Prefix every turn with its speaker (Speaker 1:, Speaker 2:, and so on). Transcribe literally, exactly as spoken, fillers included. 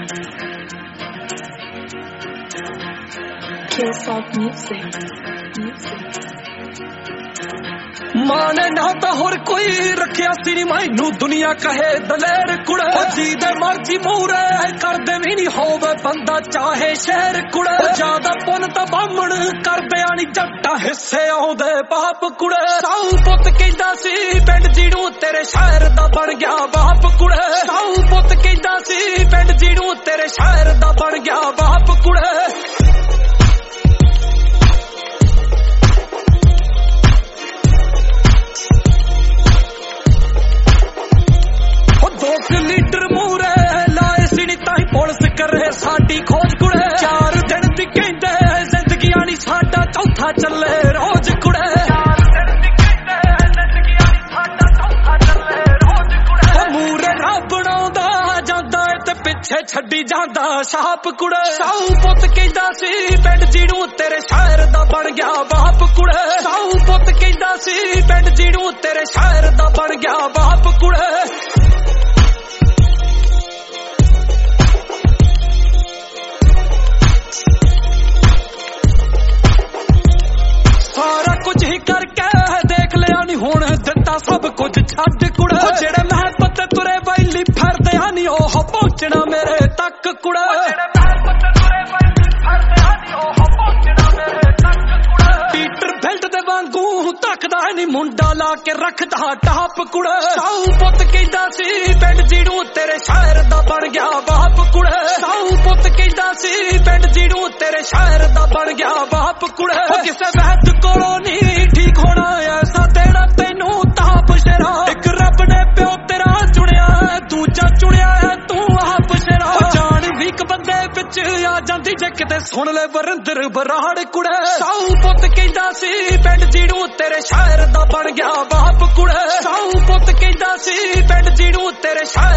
Speaker 1: K-Soft Music. Music.
Speaker 2: मां ने ना तो होर कोई रखिया सी नी मैनू दुनिया कहे दलेर कुड़े जी दे मर्जी मूरे कर दे भी नहीं होवे बंदा चाहे शहर कुड़े ज्यादा पुन तो बामण कर दे नी जट्टा हिस्से आउंदे बाप कुड़े साऊ पुत कहंदा सी पिंड जीणू तेरे शहर दा बन गया बाप कुड़े साऊ पुत कहंदा सी पिंड जीणू तेरे शहर दा बन गया बाप कुड़े लीटर मूरे लाए सी नी ताई पुलिस करे साडी खोज कुड़े चार दिन दी कहंदे जिंदगी आनी साडा चौथा चले रोज कुड़े चार दिन दी कहंदे जिंदगी आनी साडा चौथा चले रोज कुड़े मूरे रब बनाउंदा जांदा ते पिछे छड्डी जांदा छाप कुड़े साऊ पुत कहंदा सी पिंड जीणू तेरे शहर दा बन गया बाप कुड़े साऊ पुत कहंदा सी पिंड जीणू तेरे शहर दा बन गया बाप कुड़े सारा कुछ ही करके देख लिया नी हुण दिता सब कुछ छड्ड कुड़े जेड़े महल पत्ते तुरे बैली फिरदे नी ओह पहुंचना मेरे तक कुड़े पीटर बेल्ट दे वांगू तकदा नी मुंडा ला के रखदा टाप कुड़े साऊ पुत कहंदा सी पिंड जीणू तेरे शहर दा बन गया बाप कुड़े साऊ पुत कहंदा सी पिंड जीणू तेरे शहर दा बन गया बाप कुड़े किसे वहद कोलों नहीं ठीक होना ऐसा तेरा तेनू ताप शेरा एक रब ने प्यो तेरा चुनिया है दूजा चुनिया है तू आप शेरा जान वीक बंदे विच आ जांदी जे किते सुन ले वरिंदर बराड़ कुड़े साऊ पुत कहंदा सी पिंड जीणू तेरे शहर दा बन गया बाप कुड़े साऊ पुत कहंदा सी पिंड जीणू तेरे शहर